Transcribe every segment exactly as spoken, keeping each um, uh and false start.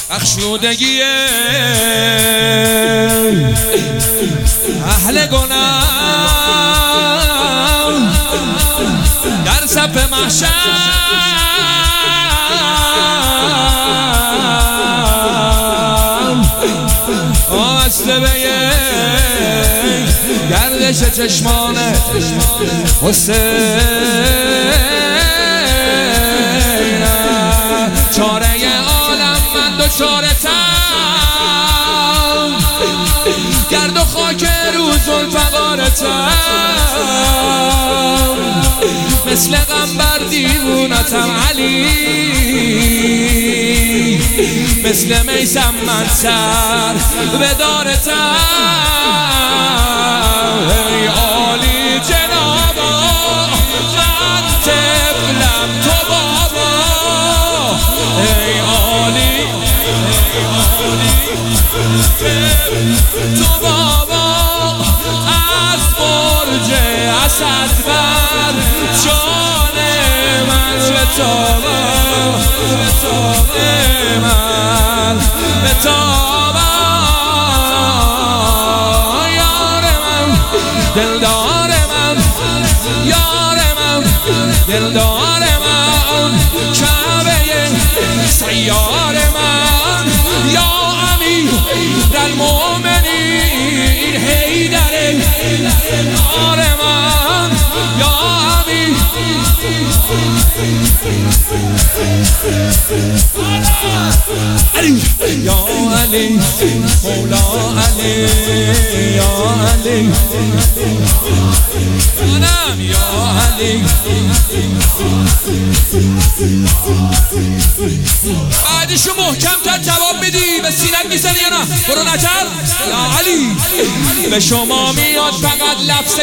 بخشودگی اهل گناه در صف محشر آسلبه گردش چشمان حسین چاره عالم من دو چاره تم گرد و خاک روز الفقارتم مثل غنبر دیوونتم علی مثل میسم من سر به دارتم ای عالی جنابا من طفلم تو بابا ای عالی تو بابا از برج اسد بر جان من به تابم به تاب من به تابم یار من دلدار من یار من دلدار من کعبه سیار من یا امیر المؤمنین حیدر یار من یا امیر علی یا علی مولا علی یا علی منم یا علی بعدشو محکم تر جواب بدی به سینت میزنی یا نه برو نجر یا علی به شما میاد فقط لفظ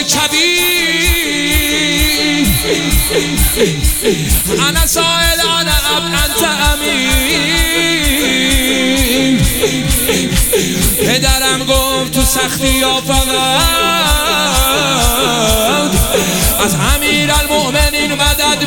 کبیر انا سائل انا اب انت امین پدرم گفت تو سختی یا فقط از امیر المؤمنین مدد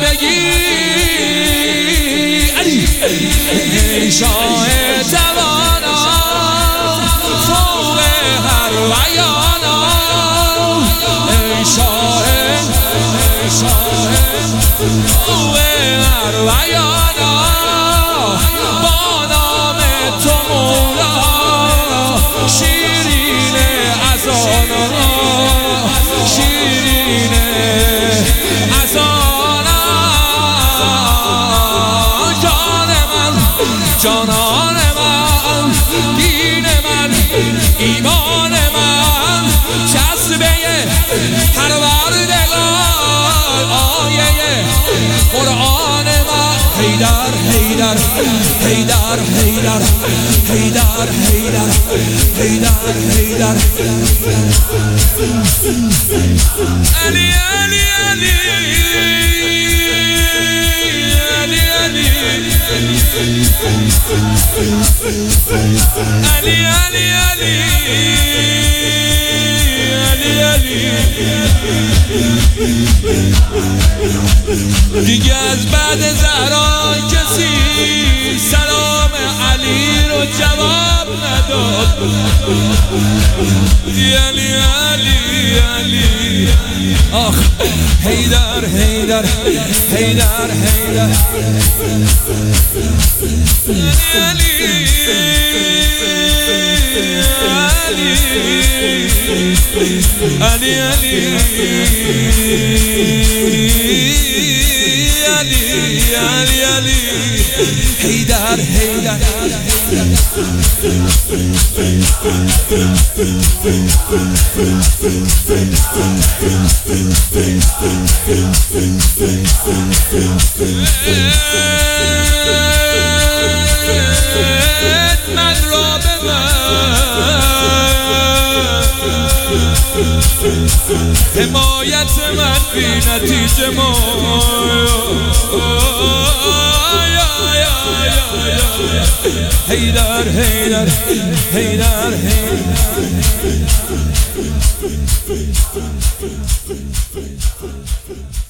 بگیر علی ای شاه توانا فوق هر بیانا ای شاه ای شاه فوق هر بیانا با نام تو مولا شیرین ازانا شیرین ازانا جان من جانان من دین من ایمان من جذبه پروردگار آیه قرآن من حیدر حیدر حیدر حیدر حیدر حیدر حیدر حیدر علی علی علی علی علی علی علی علی علی دیگه از بعد زهرا کسی سلام علی رو جواب نداد علی علی علی آخ حیدر حیدر حیدر حیدر علی علی علی علی علی علی حیدر حیدر من را حمایت من بی نتیجه ما حیدر حیدر حیدر حیدر